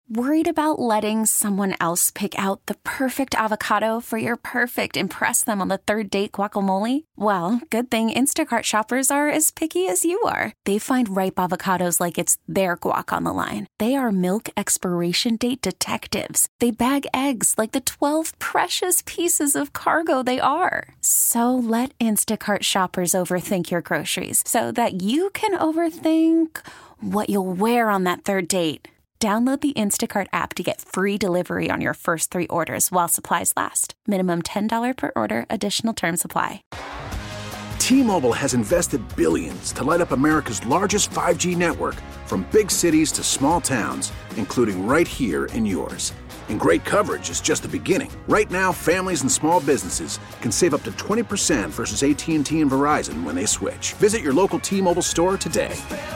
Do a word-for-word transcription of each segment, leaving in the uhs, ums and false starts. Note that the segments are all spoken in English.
Worried about letting someone else pick out the perfect avocado for your perfect impress them on the third date guacamole? Well, good thing Instacart shoppers are as picky as you are. They find ripe avocados like it's their guac on the line. They are milk expiration date detectives. They bag eggs like the twelve precious pieces of cargo they are. So let Instacart shoppers overthink your groceries so that you can overthink what you'll wear on that third date. Download the Instacart app to get free delivery on your first three orders while supplies last. Minimum ten dollars per order. Additional terms apply. T-Mobile has invested billions to light up America's largest five G network, from big cities to small towns, including right here in yours. And great coverage is just the beginning. Right now, families and small businesses can save up to twenty percent versus A T and T and Verizon when they switch. Visit your local T-Mobile store today.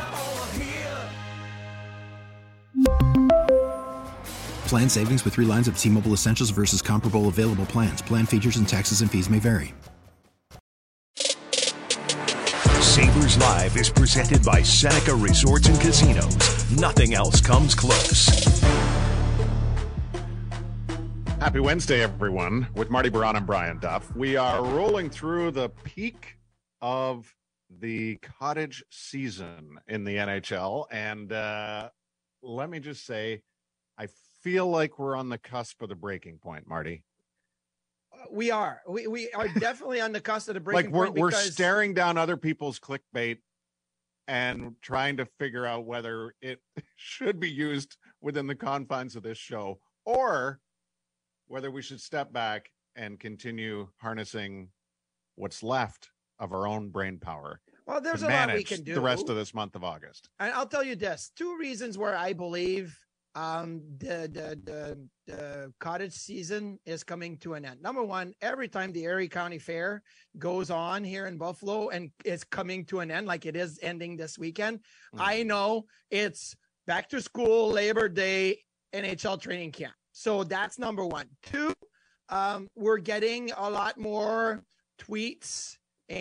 Plan savings with three lines of T-Mobile Essentials versus comparable available plans. Plan features and taxes and fees may vary. Sabres Live is presented by Seneca Resorts and Casinos. Nothing else comes close. Happy Wednesday, everyone, with Marty Baron and Brian Duff. We are rolling through the peak of the cottage season in the N H L, and uh, let me just say, I feel like we're on the cusp of the breaking point, Marty. We are. We we are definitely on the cusp of the breaking like we're, point. We're because... staring down other people's clickbait and trying to figure out whether it should be used within the confines of this show or whether we should step back and continue harnessing what's left of our own brain power. Well, there's a lot we can do the rest of this month of August. And I'll tell you this, two reasons where I believe um, the, the, the, the cottage season is coming to an end. Number one, every time the Erie County Fair goes on here in Buffalo and it's coming to an end, like it is ending this weekend, mm. I know it's back to school, Labor Day, N H L training camp. So that's number one. Two, um, we're getting a lot more tweets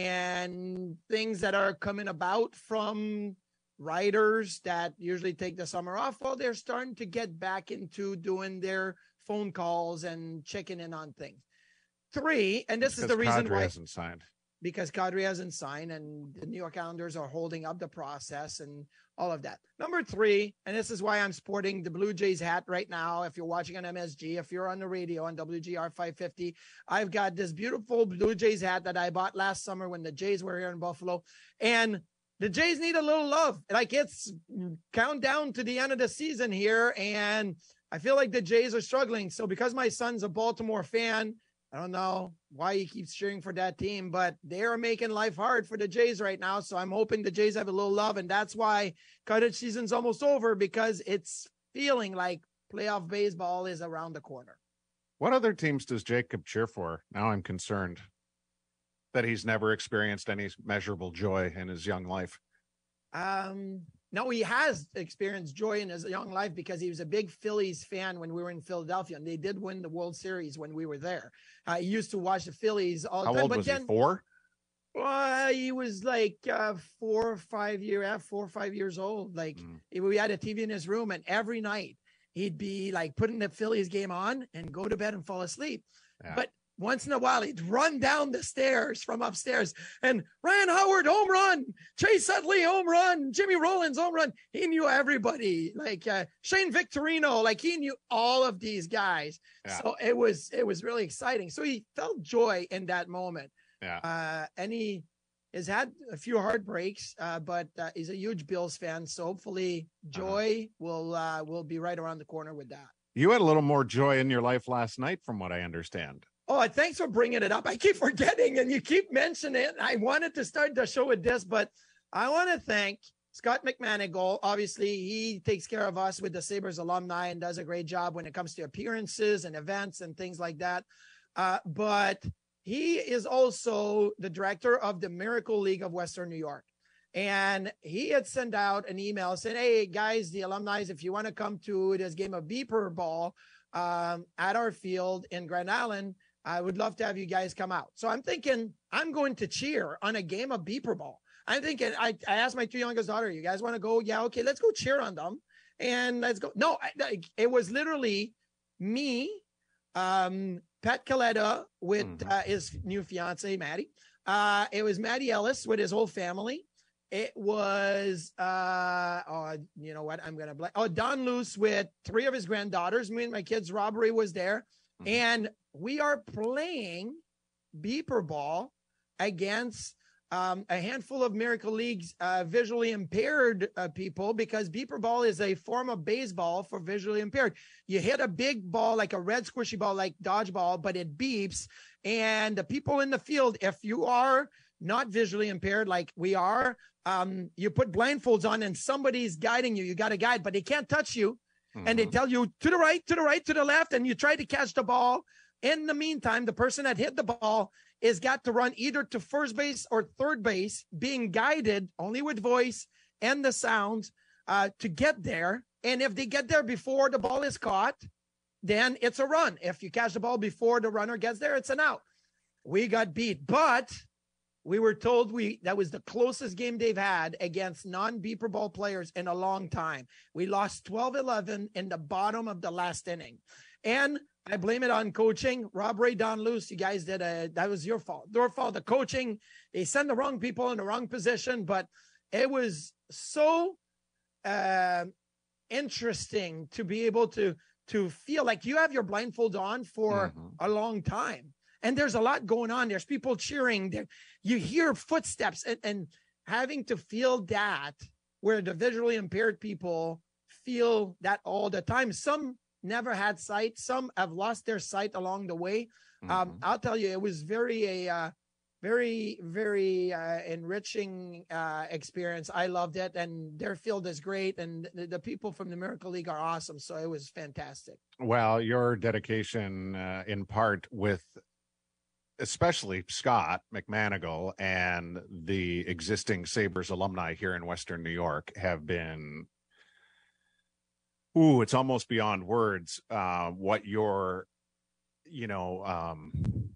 and things that are coming about from writers that usually take the summer off. Well, they're starting to get back into doing their phone calls and checking in on things. Three, and this because is the reason Kadri why hasn't signed. Because Kadri hasn't signed and the New York Islanders are holding up the process and all of that. Number three, and this is why I'm sporting the Blue Jays hat right now. If you're watching on M S G, if you're on the radio on W G R five fifty, I've got this beautiful Blue Jays hat that I bought last summer when the Jays were here in Buffalo. And the Jays need a little love. Like, it's countdown to the end of the season here. And I feel like the Jays are struggling. So because my son's a Baltimore fan, I don't know why he keeps cheering for that team, but they are making life hard for the Jays right now. So I'm hoping the Jays have a little love. And that's why cottage season's almost over, because it's feeling like playoff baseball is around the corner. What other teams does Jacob cheer for? Now I'm concerned that he's never experienced any measurable joy in his young life. Um, no, he has experienced joy in his young life because he was a big Phillies fan when we were in Philadelphia, and they did win the World Series when we were there. Uh, he used to watch the Phillies all the How time. old but was then, he? Four? Well, he was like uh, four or five year, uh, four or five years old. Like mm. we had a T V in his room, and every night he'd be like putting the Phillies game on and go to bed and fall asleep. Yeah. But once in a while, he'd run down the stairs from upstairs and Ryan Howard, home run, Chase Utley, home run, Jimmy Rollins, home run. He knew everybody, like uh, Shane Victorino, like he knew all of these guys. Yeah. So it was, it was really exciting. So he felt joy in that moment. Yeah. Uh, and he has had a few heartbreaks, uh, but uh, he's a huge Bills fan. So hopefully joy uh-huh. will, uh, will be right around the corner with that. You had a little more joy in your life last night, from what I understand. Oh, thanks for bringing it up. I keep forgetting and you keep mentioning it. I wanted to start the show with this, but I want to thank Scott McManigal. Obviously, he takes care of us with the Sabres alumni and does a great job when it comes to appearances and events and things like that. Uh, but he is also the director of the Miracle League of Western New York. And he had sent out an email saying, hey, guys, the alumni, if you want to come to this game of beeper ball um, at our field in Grand Island, I would love to have you guys come out. So I'm thinking I'm going to cheer on a game of beeper ball. I'm thinking, I, I asked my two youngest daughter, you guys want to go? Yeah, okay, let's go cheer on them. and let's go. No, I, it was literally me, um, Pat Kaleta with mm-hmm. uh, his new fiance, Maddie. Uh, it was Matty Ellis with his whole family. It was, uh, oh, you know what? I'm going to blame. Oh, Don Luce with three of his granddaughters. Me and my kids, Robbery was there. Mm-hmm. And we are playing beeper ball against um, a handful of Miracle League's uh, visually impaired uh, people, because beeper ball is a form of baseball for visually impaired. You hit a big ball, like a red squishy ball, like dodgeball, but it beeps. And the people in the field, if you are not visually impaired like we are, um, you put blindfolds on and somebody's guiding you. You got a guide, but they can't touch you. Mm-hmm. And they tell you to the right, to the right, to the left, and you try to catch the ball. In the meantime, the person that hit the ball is got to run either to first base or third base, being guided only with voice and the sounds uh, to get there. And if they get there before the ball is caught, then it's a run. If you catch the ball before the runner gets there, it's an out. We got beat, but we were told we that was the closest game they've had against non-beeper ball players in a long time. We lost twelve eleven in the bottom of the last inning. And I blame it on coaching. Rob Ray, Don Luce, you guys did a, that was your fault. Your fault. The coaching, they sent the wrong people in the wrong position, but it was so uh, interesting to be able to, to feel like you have your blindfolds on for mm-hmm. a long time. And there's a lot going on. There's people cheering. There, you hear footsteps, and, and having to feel that, where the visually impaired people feel that all the time. Some never had sight. Some have lost their sight along the way. Mm-hmm. Um, I'll tell you, it was very a uh, very, very uh, enriching uh, experience. I loved it, and their field is great, and the, the people from the Miracle League are awesome. So it was fantastic. Well, your dedication, uh, in part with especially Scott McManigal and the existing Sabres alumni here in Western New York, have been, ooh, it's almost beyond words, uh, what your, you know, um,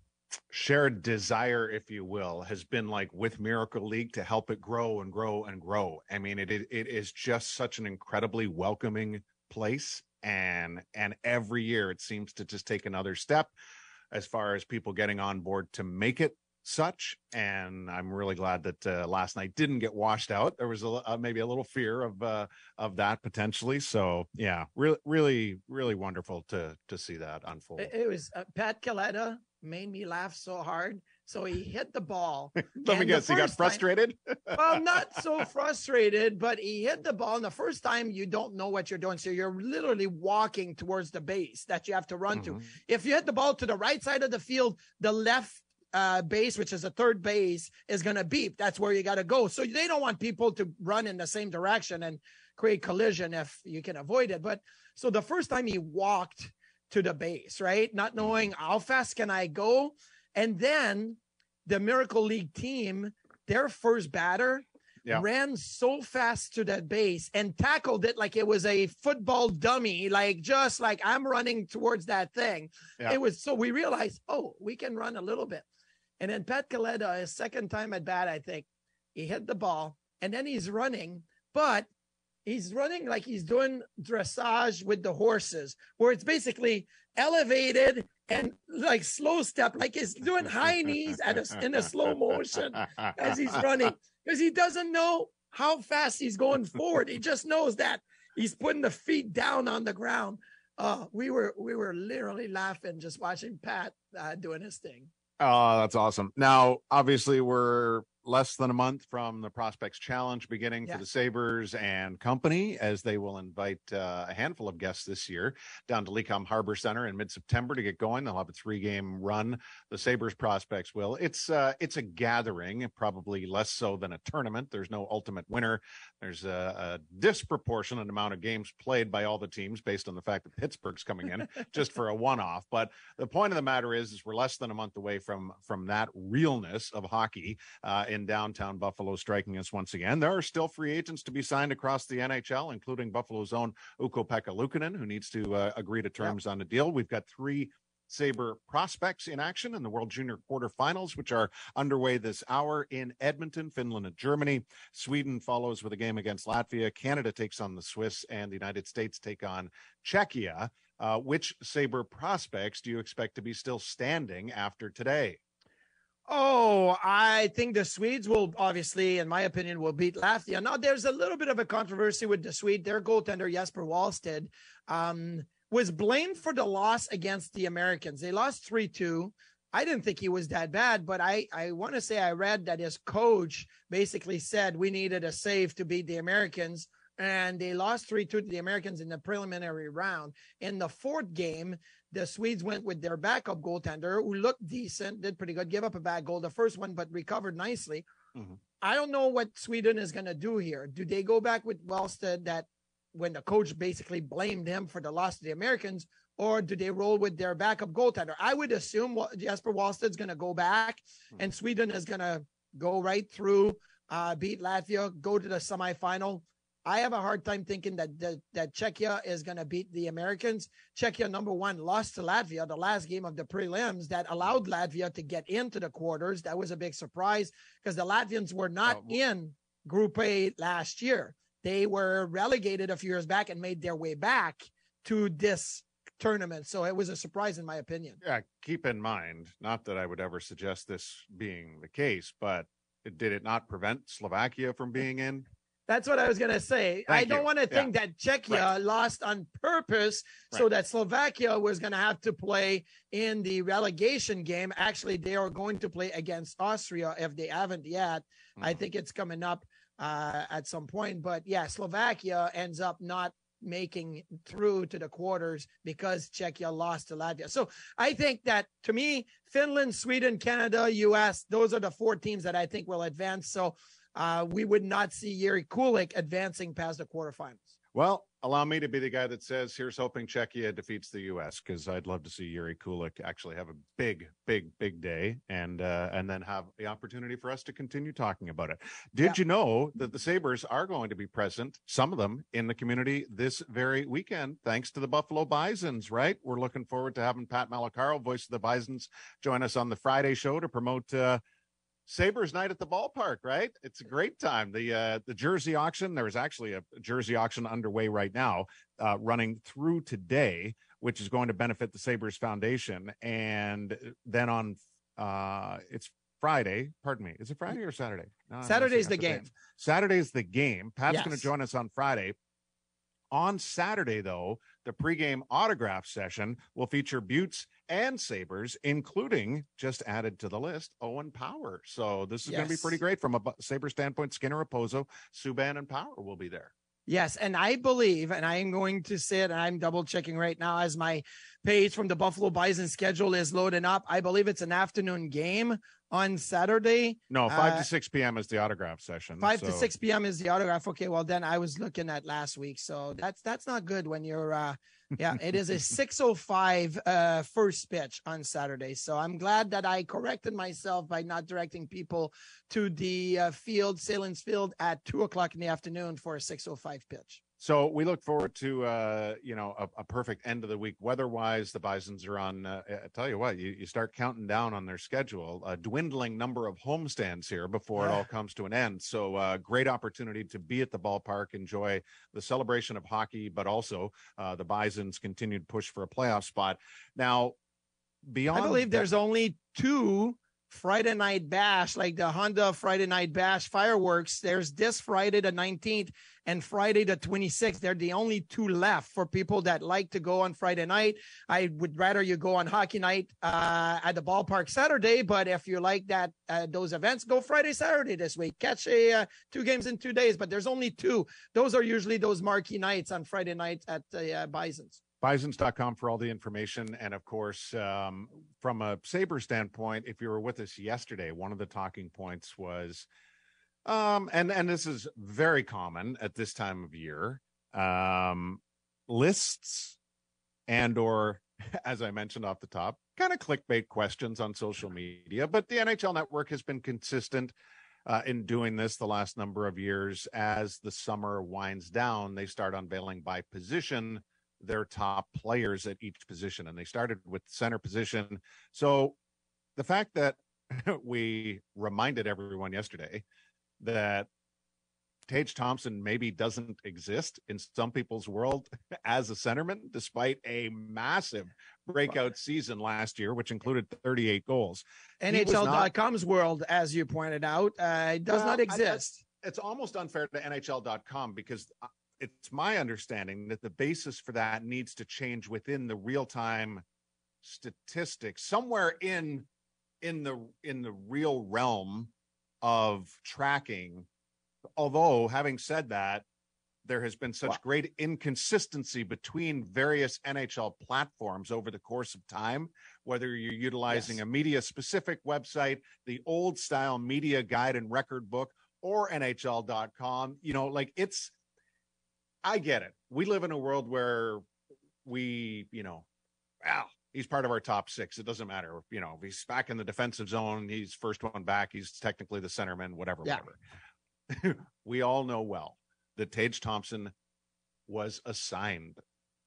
shared desire, if you will, has been like with Miracle League to help it grow and grow and grow. I mean, it it, it is just such an incredibly welcoming place. And, and every year it seems to just take another step as far as people getting on board to make it such. And I'm really glad that uh, last night didn't get washed out. There was a, uh, maybe a little fear of uh, of that potentially. So yeah, really, really, really wonderful to to see that unfold. It, it was uh, Pat Kaleta made me laugh so hard. So he hit the ball. Let me guess, he got frustrated? Time, well, not so frustrated, but he hit the ball. And the first time you don't know what you're doing. So you're literally walking towards the base that you have to run mm-hmm. to. If you hit the ball to the right side of the field, the left uh, base, which is a third base, is going to beep. That's where you got to go. So they don't want people to run in the same direction and create collision if you can avoid it. But so the first time he walked to the base, right? Not knowing how fast can I go. And then the Miracle League team, their first batter yeah. ran so fast to that base and tackled it like it was a football dummy, like just like I'm running towards that thing. Yeah. It was so we realized, oh, we can run a little bit. And then Pat Kaleta, his second time at bat, I think, he hit the ball and then he's running, but he's running like he's doing dressage with the horses, where it's basically elevated and like slow step, like he's doing high knees at a, in a slow motion as he's running, because he doesn't know how fast he's going forward. He just knows that he's putting the feet down on the ground. Uh, we were we were literally laughing just watching Pat uh, doing his thing. Oh, that's awesome. Now, obviously, we're less than a month from the Prospects Challenge beginning yeah. for the Sabres and company, as they will invite uh, a handful of guests this year down to Lecom Harbor Center in mid-September to get going. They'll have a three-game run. The Sabres Prospects will. It's uh, it's a gathering, probably less so than a tournament. There's no ultimate winner. There's a, a disproportionate amount of games played by all the teams based on the fact that Pittsburgh's coming in just for a one-off. But the point of the matter is, is we're less than a month away from, from that realness of hockey uh, in downtown Buffalo striking us once again. There are still free agents to be signed across the N H L, including Buffalo's own Ukko-Pekka Luukkonen, who needs to uh, agree to terms yep. on a deal. We've got three Sabre prospects in action in the World Junior quarterfinals, which are underway this hour in Edmonton, Finland, and Germany. Sweden follows with a game against Latvia. Canada takes on the Swiss, and the United States take on Czechia. Uh, which Sabre prospects do you expect to be still standing after today? Oh, I think the Swedes will obviously, in my opinion, will beat Latvia. Now, there's a little bit of a controversy with the Swede. Their goaltender, Jesper Wallstedt, um, was blamed for the loss against the Americans. They lost three two. I didn't think he was that bad, but I, I want to say I read that his coach basically said we needed a save to beat the Americans, and they lost three two to the Americans in the preliminary round. In the fourth game, the Swedes went with their backup goaltender, who looked decent, did pretty good, gave up a bad goal, the first one, but recovered nicely. Mm-hmm. I don't know what Sweden is going to do here. Do they go back with Wallstedt, that when the coach basically blamed him for the loss to the Americans, or do they roll with their backup goaltender? I would assume Jesper Wallsted's going to go back, mm-hmm. and Sweden is going to go right through, uh, beat Latvia, go to the semifinal. I have a hard time thinking that that, that Czechia is going to beat the Americans. Czechia, number one, lost to Latvia the last game of the prelims that allowed Latvia to get into the quarters. That was a big surprise because the Latvians were not oh. in Group A last year. They were relegated a few years back and made their way back to this tournament. So it was a surprise, in my opinion. Yeah, keep in mind, not that I would ever suggest this being the case, but it, did it not prevent Slovakia from being in? That's what I was going to say. Thank I don't you. want to think yeah. that Czechia right. lost on purpose right. so that Slovakia was going to have to play in the relegation game. Actually, they are going to play against Austria if they haven't yet. Mm-hmm. I think it's coming up uh, at some point. But yeah, Slovakia ends up not making through to the quarters because Czechia lost to Latvia. So I think that, to me, Finland, Sweden, Canada, U S, those are the four teams that I think will advance. So Uh, we would not see Jiri Kulik advancing past the quarterfinals. Well, allow me to be the guy that says, here's hoping Czechia defeats the U S, because I'd love to see Jiri Kulik actually have a big, big, big day and uh, and then have the opportunity for us to continue talking about it. Did yeah. you know that the Sabres are going to be present, some of them, in the community this very weekend, thanks to the Buffalo Bisons, right? We're looking forward to having Pat Malacaro, voice of the Bisons, join us on the Friday show to promote uh, Sabres night at the ballpark, right? It's a great time. The uh, the jersey auction, there's actually a jersey auction underway right now, uh, running through today, which is going to benefit the Sabres Foundation. And then on, uh, it's Friday, pardon me, is it Friday or Saturday? No, Saturday's the game. Saturday's the game. Pat's yes. going to join us on Friday. On Saturday, though, the pregame autograph session will feature Buttes and Sabres, including, just added to the list, Owen Power. So this is yes. going to be pretty great from a Sabre standpoint. Skinner, Raposo, Subban, and Power will be there. Yes, and I believe, and I am going to say it, and I'm double checking right now as my page from the Buffalo Bison schedule is loading up. I believe it's an afternoon game on Saturday. No, five uh, to six p.m. is the autograph session. Five so. to six p.m. is the autograph. Okay, well then I was looking at last week, so that's that's not good when you're. Uh, yeah, it is a six oh five uh, first pitch on Saturday. So I'm glad that I corrected myself by not directing people to the uh, field, Salins Field, at two o'clock in the afternoon for a six oh five pitch. So we look forward to, uh, you know, a, a perfect end of the week. Weather-wise, the Bisons are on, uh, I tell you what, you, you start counting down on their schedule, a dwindling number of homestands here before yeah. it all comes to an end. So uh, great opportunity to be at the ballpark, enjoy the celebration of hockey, but also uh, the Bisons' continued push for a playoff spot. Now, beyond... I believe that- there's only two Friday night bash, like the Honda Friday night bash fireworks. There's this Friday the nineteenth and Friday the twenty-sixth. They're the only two left for people that like to go on Friday night. I would rather you go on hockey night uh, at the ballpark Saturday, but if you like that uh, those events, go Friday, Saturday this week. Catch a uh, two games in two days, but there's only two. Those are usually those marquee nights on Friday night at the uh, Bisons. Bisons dot com for all the information. And of course, um, from a Sabre standpoint, if you were with us yesterday, one of the talking points was, um, and, and this is very common at this time of year, um, lists and or, as I mentioned off the top, kind of clickbait questions on social media. But the N H L Network has been consistent uh, in doing this the last number of years. As the summer winds down, they start unveiling by position their top players at each position, and they started with center position. So the fact that we reminded everyone yesterday that Tage Thompson maybe doesn't exist in some people's world as a centerman, despite a massive breakout season last year, which included thirty-eight goals. N H L dot com's world, as you pointed out, uh, it does well, not exist. I, it's almost unfair to N H L dot com because it's my understanding that the basis for that needs to change within the real-time statistics, somewhere in in the in the real realm of tracking. Although, having said that, there has been such wow. great inconsistency between various N H L platforms over the course of time, whether you're utilizing yes. a media-specific website, the old-style media guide and record book, or N H L dot com, you know, like it's, I get it. We live in a world where we, you know, well, he's part of our top six. It doesn't matter. You know, if he's back in the defensive zone, he's first one back, he's technically the centerman, whatever, yeah. whatever. We all know well that Tage Thompson was assigned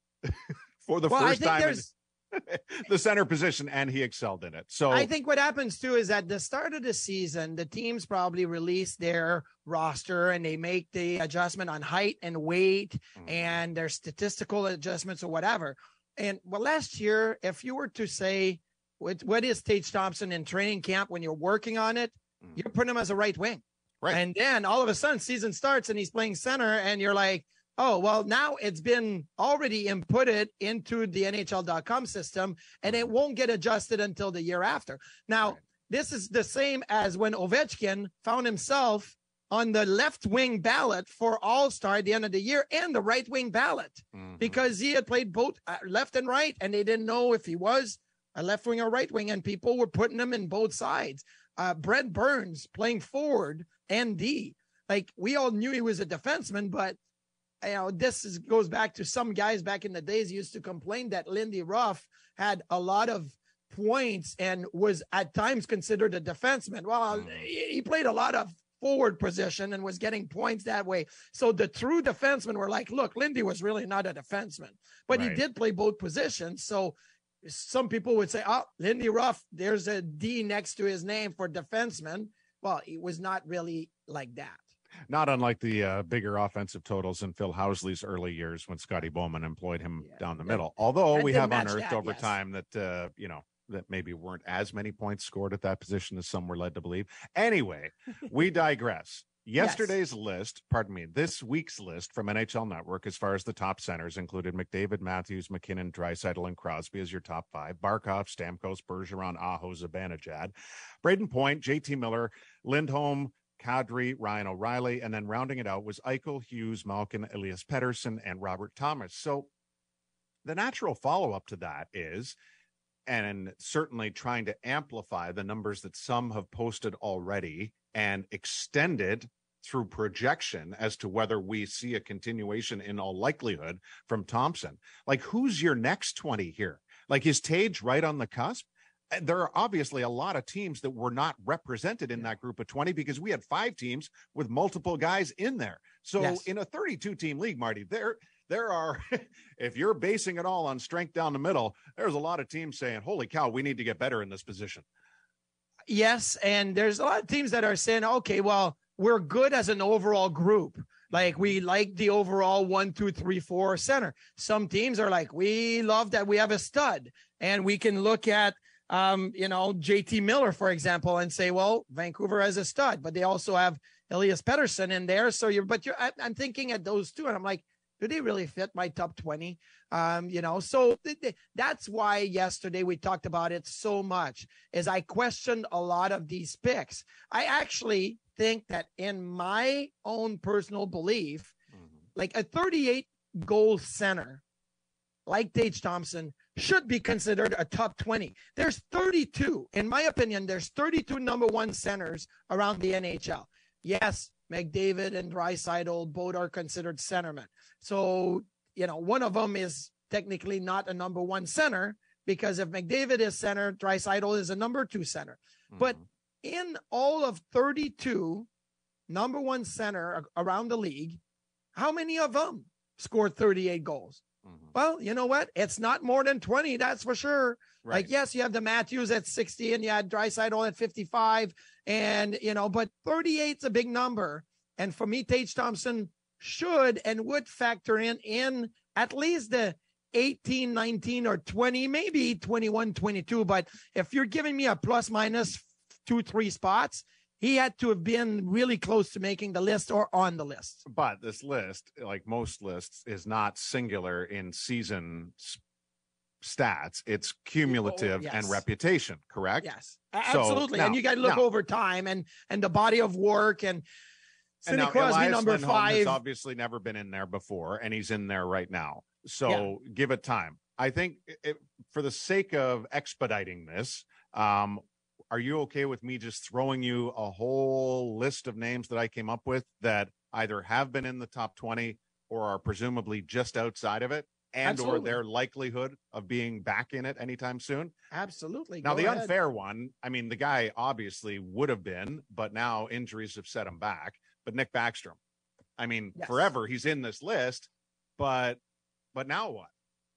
for the well, first time in the center position, and he excelled in it. So I think what happens too is at the start of the season, the teams probably release their roster and they make the adjustment on height and weight mm-hmm. and their statistical adjustments or whatever. And well, last year, if you were to say, what, what is Tage Thompson in training camp when you're working on it, mm-hmm. you're putting him as a right wing. Right. And then all of a sudden season starts and he's playing center and you're like, oh, well, now it's been already inputted into the N H L dot com system and it won't get adjusted until the year after. Now, right. this is the same as when Ovechkin found himself on the left wing ballot for All-Star at the end of the year and the right wing ballot mm-hmm. because he had played both left and right and they didn't know if he was a left wing or right wing and people were putting him in both sides. Uh, Brent Burns playing forward and D. Like we all knew he was a defenseman, but you know, this is, goes back to some guys back in the days used to complain that Lindy Ruff had a lot of points and was at times considered a defenseman. Well, he played a lot of forward position and was getting points that way. So the true defensemen were like, look, Lindy was really not a defenseman, but right. he did play both positions. So some people would say, oh, Lindy Ruff, there's a D next to his name for defenseman. Well, it was not really like that. Not unlike the uh, bigger offensive totals in Phil Housley's early years when Scotty Bowman employed him yeah. down the middle. Although we have unearthed that, over yes. time that, uh, you know, that maybe weren't as many points scored at that position as some were led to believe. Anyway, we digress. Yesterday's yes. list, pardon me, this week's list from N H L Network, as far as the top centers, included McDavid, Matthews, McKinnon, Draisaitl, and Crosby as your top five. Barkov, Stamkos, Bergeron, Aho, Zibanejad, Braden Point, J T Miller, Lindholm, Kadri, Ryan O'Reilly, and then rounding it out was Eichel, Hughes, Malkin, Elias Pettersson, and Robert Thomas. So the natural follow-up to that is, and certainly trying to amplify the numbers that some have posted already and extended through projection as to whether we see a continuation in all likelihood from Thompson. Like, who's your next twenty here? Like, is Tage right on the cusp? There are obviously a lot of teams that were not represented in that group of twenty because we had five teams with multiple guys in there. So yes. in a thirty-two team league, Marty, there, there are, if you're basing it all on strength down the middle, there's a lot of teams saying, holy cow, we need to get better in this position. Yes. And there's a lot of teams that are saying, okay, well, we're good as an overall group. Like, we like the overall one, two, three, four center. Some teams are like, we love that we have a stud, and we can look at, um, you know, J T Miller, for example, and say, well, Vancouver has a stud, but they also have Elias Pettersson in there. So you're, but you're, I, I'm thinking at those two, and I'm like, do they really fit my top twenty? Um, you know, so th- th- that's why yesterday we talked about it so much, is I questioned a lot of these picks. I actually think that, in my own personal belief, mm-hmm. like a thirty-eight goal center like Tage Thompson should be considered a top twenty. There's thirty-two, in my opinion, there's thirty-two number one centers around the N H L. Yes, McDavid and Draisaitl both are considered centermen. So, you know, one of them is technically not a number one center, because if McDavid is center, Draisaitl is a number two center. Mm-hmm. But in all of thirty-two number one center around the league, how many of them scored thirty-eight goals? Mm-hmm. Well, you know what? It's not more than twenty. That's for sure. Right. Like, yes, you have the Matthews at sixty and you had Draisaitl at fifty-five and, you know, but thirty-eight's a big number. And for me, Tage Thompson should and would factor in, in at least the eighteen, nineteen or twenty, maybe twenty-one, twenty-two. But if you're giving me a plus minus two, three spots, he had to have been really close to making the list or on the list. But this list, like most lists, is not singular in season stats. It's cumulative oh, yes. and reputation, correct? Yes, absolutely. So, now, and you got to look now, over time and and the body of work. And Sidney Crosby, Elias number Lindholm five, has obviously never been in there before, and he's in there right now. So yeah. give it time. I think it, for the sake of expediting this, um, are you okay with me just throwing you a whole list of names that I came up with that either have been in the top twenty or are presumably just outside of it, and Absolutely. or their likelihood of being back in it anytime soon? Absolutely. Now, Go the ahead. unfair one, I mean, the guy obviously would have been, but now injuries have set him back. But Nick Backstrom, I mean, yes. forever he's in this list, but but now what?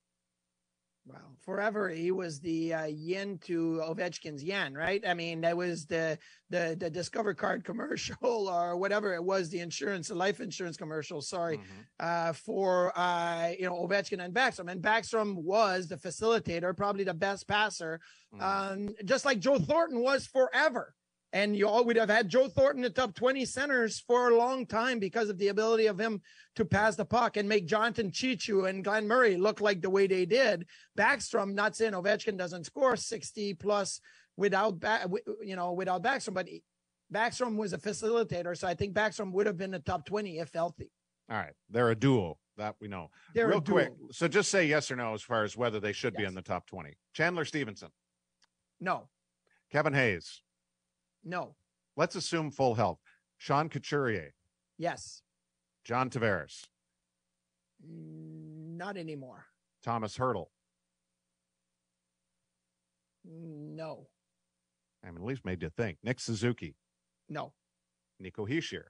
Well, forever he was the uh, yin to Ovechkin's yang, right? I mean, that was the the the Discover Card commercial or whatever it was, the insurance, the life insurance commercial. Sorry, mm-hmm. uh, for uh, you know Ovechkin and Backstrom, and Backstrom was the facilitator, probably the best passer, mm-hmm. um, just like Joe Thornton was forever. And you all would have had Joe Thornton in the top twenty centers for a long time because of the ability of him to pass the puck and make Jonathan Chichu and Glenn Murray look like the way they did. Backstrom, not saying Ovechkin doesn't score sixty plus without, you know, without Backstrom, but Backstrom was a facilitator. So I think Backstrom would have been the top twenty if healthy. All right. They're a duo. That we know. They're Real a duo. quick. So just say yes or no as far as whether they should yes. be in the top twenty. Chandler Stevenson. No. Kevin Hayes. No. Let's assume full health. Sean Couturier. Yes. John Tavares. Not anymore. Thomas Hertl. No. I mean, at least made you think. Nick Suzuki. No. Nico Hischier.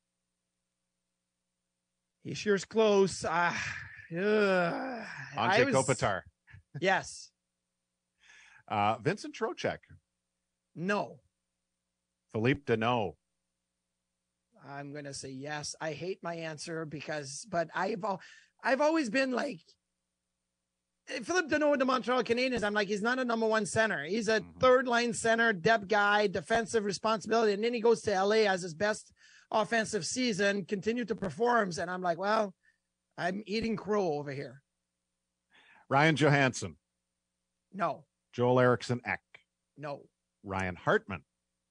Hischier's close. Uh, uh, Ante was... Kopitar. Yes. uh, Vincent Trocheck. No. Philippe Deneau. I'm going to say yes. I hate my answer because, but I've, I've always been like, Philippe Deneau with the Montreal Canadiens, I'm like, he's not a number one center. He's a mm-hmm. third line center, depth guy, defensive responsibility. And then he goes to L A as his best offensive season, continue to perform. And I'm like, well, I'm eating crow over here. Ryan Johansson. No. Joel Eriksson Ek. No. Ryan Hartman.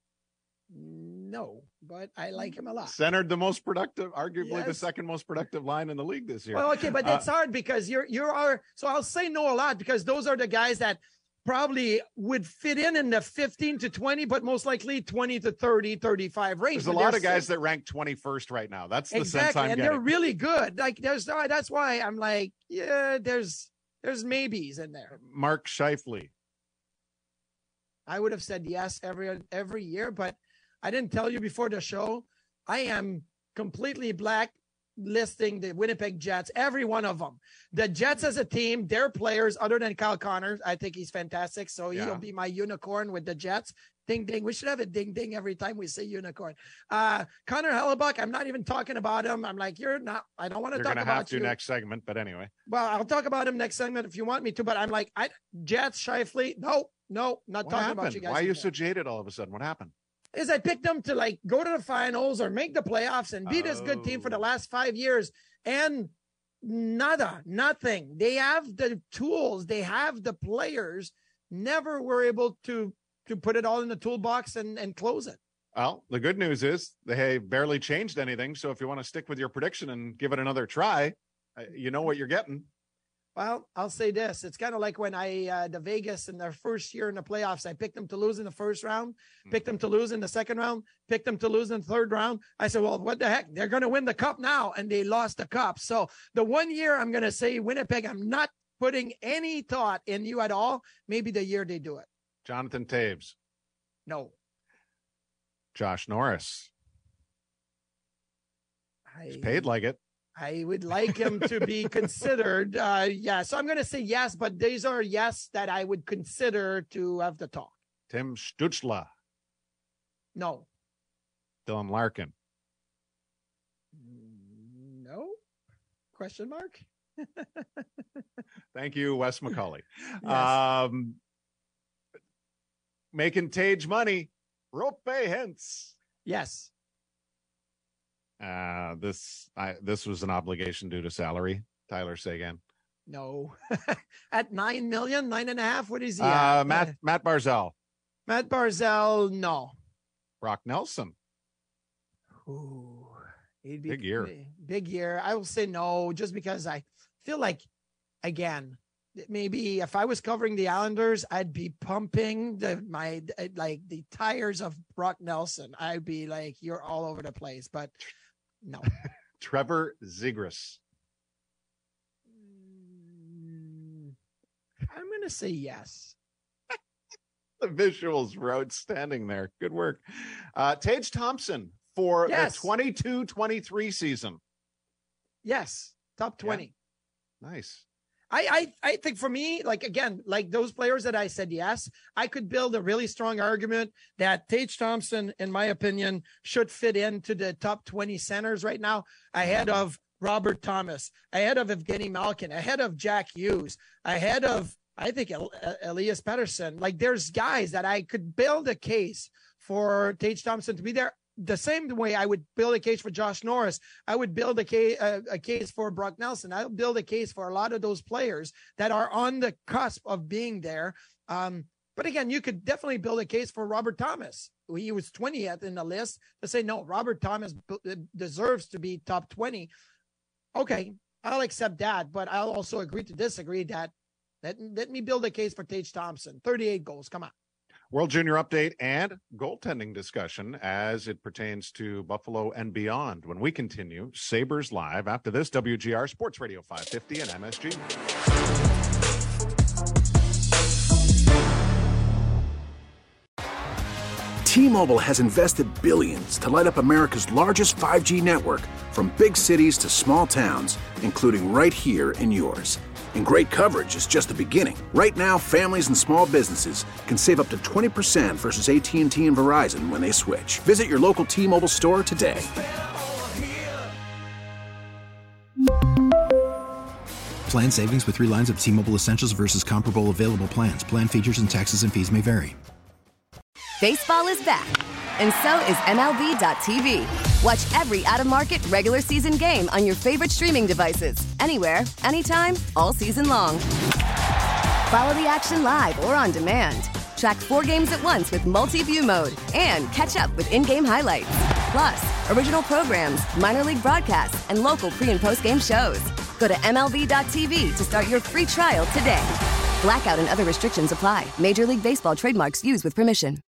No, but I like him a lot. Centered the most productive, arguably yes. the second most productive line in the league this year. Well, okay, but that's uh, hard because you're you are. So I'll say no a lot because those are the guys that probably would fit in in the fifteen to twenty, but most likely twenty to thirty, thirty-five range. There's a lot of guys sick. that rank twenty-first right now. That's the exactly. sense I'm and getting. They're really good. Like there's that's why I'm like, yeah, there's there's maybes in there. Mark Scheifele. I would have said yes every every year, but I didn't tell you before the show. I am completely blacklisting the Winnipeg Jets, every one of them. The Jets as a team, their players, other than Kyle Connor, I think he's fantastic. So yeah. he'll be my unicorn with the Jets. Ding, ding. We should have a ding, ding every time we say unicorn. Uh, Connor Hellebuck, I'm not even talking about him. I'm like, you're not, I don't want to you're talk gonna about have to you. next segment, but anyway. Well, I'll talk about him next segment if you want me to, but I'm like, I Jets, Scheifele, no, no, not what talking happened? about you guys. Why are you anymore. so jaded all of a sudden? What happened? Is I picked them to like go to the finals or make the playoffs and be oh. this good team for the last five years. And nada, nothing. They have the tools. They have the players. Never were able to, to put it all in the toolbox and, and close it. Well, the good news is they barely changed anything. So if you want to stick with your prediction and give it another try, you know what you're getting. Well, I'll say this. It's kind of like when I, uh, the Vegas in their first year in the playoffs, I picked them to lose in the first round, picked them to lose in the second round, picked them to lose in the third round. I said, well, what the heck? They're going to win the cup now. And they lost the cup. So the one year I'm going to say Winnipeg, I'm not putting any thought in you at all. Maybe the year they do it. Jonathan Toews. No. Josh Norris. I, He's paid like it. I would like him to be considered. Uh, yeah, so I'm going to say yes, but these are yes that I would consider to have the talk. Tim Stützle. No. Dylan Larkin. No? Question mark? Thank you, Wes McCauley. Yes. Um, making Tage money. Rope Hintz. Yes. Uh, this I this was an obligation due to salary. Tyler Seguin. No. At nine million, nine and a half. What is he? Uh, at? Matt Matt Barzal. Matt Barzal. No. Brock Nelson. Ooh, he'd be Big year. Big year. I will say no, just because I feel like, again, maybe if I was covering the Islanders, I'd be pumping the my like the tires of Brock Nelson. I'd be like, you're all over the place. But no. Trevor Zegras. I'm going to say yes. The visuals were outstanding there. Good work. Uh, Tage Thompson for Yes. the twenty-two twenty-three season. Yes. Top twenty. Yeah. Nice. I, I I think for me, like, again, like those players that I said yes, I could build a really strong argument that Tage Thompson, in my opinion, should fit into the top twenty centers right now, ahead of Robert Thomas, ahead of Evgeny Malkin, ahead of Jack Hughes, ahead of, I think, El- Elias Pettersson. Like, there's guys that I could build a case for Tage Thompson to be there. The same way I would build a case for Josh Norris, I would build a case, a, a case for Brock Nelson. I'll build a case for a lot of those players that are on the cusp of being there. Um, but again, you could definitely build a case for Robert Thomas. He was twentieth in the list to say, no, Robert Thomas b- deserves to be top twenty. Okay, I'll accept that, but I'll also agree to disagree that let, let me build a case for Tage Thompson. thirty-eight goals. Come on. World Junior update and goaltending discussion as it pertains to Buffalo and beyond when we continue Sabres Live after this. W G R Sports Radio five fifty and M S G. T-Mobile has invested billions to light up America's largest five G network, from big cities to small towns, including right here in yours. And great coverage is just the beginning. Right now, families and small businesses can save up to twenty percent versus A T and T and Verizon when they switch. Visit your local T-Mobile store today. Plan savings with three lines of T-Mobile Essentials versus comparable available plans. Plan features and taxes and fees may vary. Baseball is back, and so is M L B dot T V. Watch every out-of-market regular season game on your favorite streaming devices, anywhere, anytime, all season long. Follow the action live or on demand. Track four games at once with multi-view mode and catch up with in-game highlights. Plus, original programs, minor league broadcasts, and local pre- and post-game shows. Go to M L B dot T V to start your free trial today. Blackout and other restrictions apply. Major League Baseball trademarks used with permission.